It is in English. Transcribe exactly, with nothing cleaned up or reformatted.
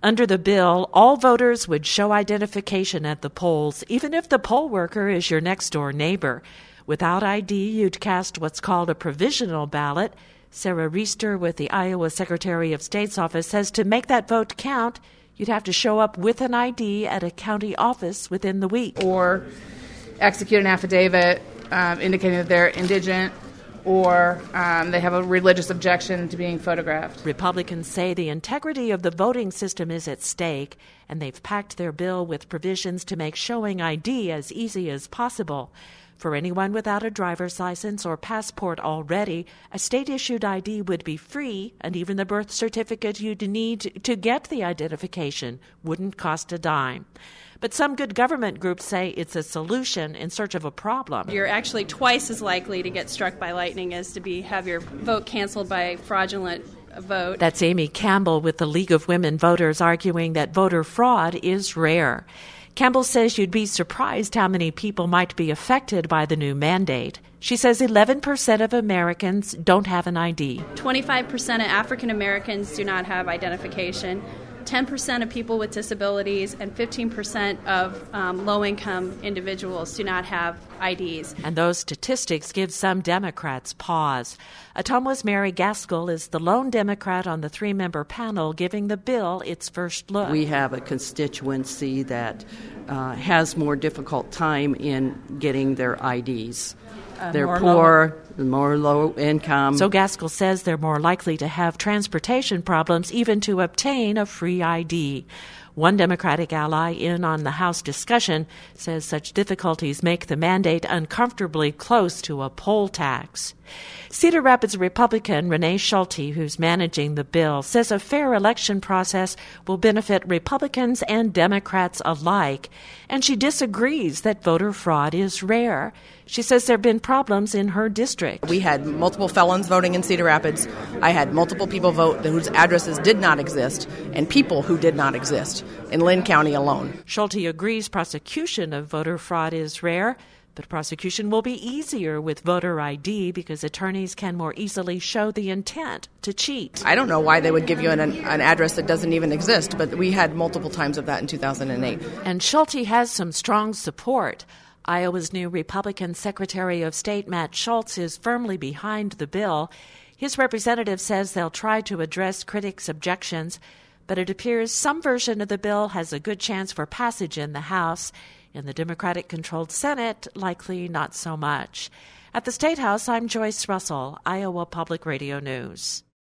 Under the bill, all voters would show identification at the polls, even if the poll worker is your next-door neighbor. Without I D, you'd cast what's called a provisional ballot. Sarah Reister with the Iowa Secretary of State's office says to make that vote count, you'd have to show up with an I D at a county office within the week. Or execute an affidavit um, indicating that they're indigent, or um, they have a religious objection to being photographed. Republicans say the integrity of the voting system is at stake, and they've packed their bill with provisions to make showing I D as easy as possible. For anyone without a driver's license or passport already, a state-issued I D would be free, and even the birth certificate you'd need to get the identification wouldn't cost a dime. But some good government groups say it's a solution in search of a problem. You're actually twice as likely to get struck by lightning as to be have your vote canceled by a fraudulent vote. That's Amy Campbell with the League of Women Voters arguing that voter fraud is rare. Campbell says you'd be surprised how many people might be affected by the new mandate. She says eleven percent of Americans don't have an I D. twenty-five percent of African Americans do not have identification. ten percent of people with disabilities and fifteen percent of um, low-income individuals do not have I Ds. And those statistics give some Democrats pause. Ottumwa's Mary Gaskell is the lone Democrat on the three-member panel giving the bill its first look. We have a constituency that uh, has more difficult time in getting their I Ds. Uh, they're more poor, low. more low income. So Gaskell says they're more likely to have transportation problems even to obtain a free I D. One Democratic ally in on the House discussion says such difficulties make the mandate uncomfortably close to a poll tax. Cedar Rapids Republican Renee Schulte, who's managing the bill, says a fair election process will benefit Republicans and Democrats alike, and she disagrees that voter fraud is rare. She says there have been problems in her district. We had multiple felons voting in Cedar Rapids. I had multiple people vote whose addresses did not exist, and people who did not exist in Lynn County alone. Schulte agrees prosecution of voter fraud is rare, but prosecution will be easier with voter I D because attorneys can more easily show the intent to cheat. I don't know why they would give you an, an address that doesn't even exist, but we had multiple times of that in two thousand eight. And Schulte has some strong support. Iowa's new Republican Secretary of State Matt Schultz is firmly behind the bill. His representative says they'll try to address critics' objections, but it appears some version of the bill has a good chance for passage in the House. In the Democratic-controlled Senate, likely not so much. At the State House, I'm Joyce Russell, Iowa Public Radio News.